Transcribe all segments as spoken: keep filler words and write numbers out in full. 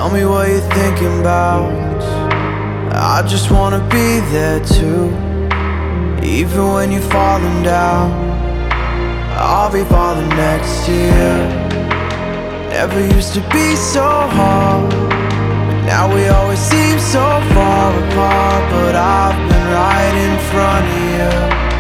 Tell me what you're thinking about. I just wanna be there too. Even when you're falling down, I'll be falling next to you. Never used to be so hard, but now we always seem so far apart. But I've been right in front of you.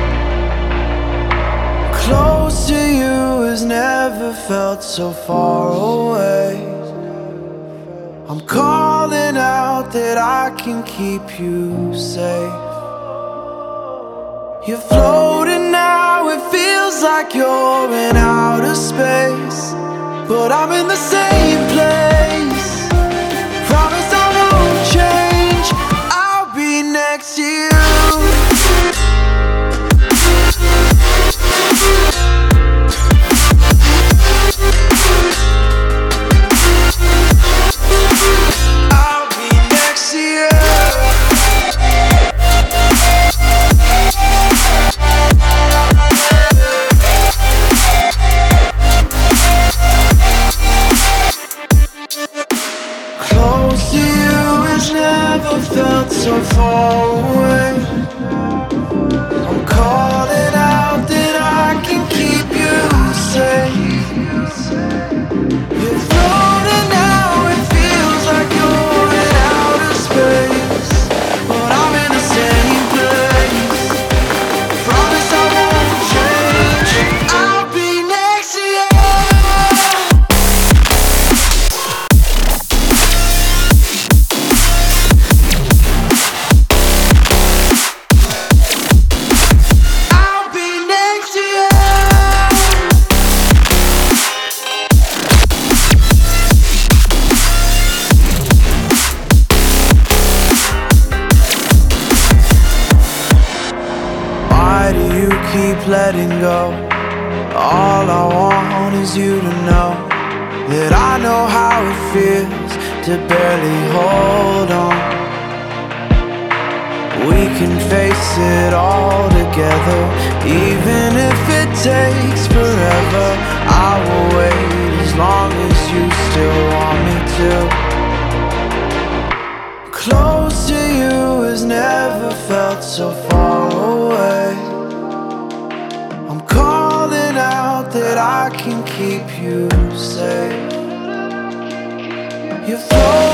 Close to you has never felt so far away. I'm calling out that I can keep you safe. You're floating now, it feels like you're in outer space, but I'm in the same place. Promise I won't change, I'll be next to you. Close to you has never felt so far away. I'm calling out that I can keep you safe. You're floating now, it feels like you're in outer space, but I'm in the same place. Promise I won't change, I'll be next to you. Why do you keep letting go? All I want is you to know that I know how it feels to barely hold on. We can face it all together, even if it takes forever. I will wait as long as you still want me to. Close to you has never felt so far away. I'm calling out that I can keep you safe. You're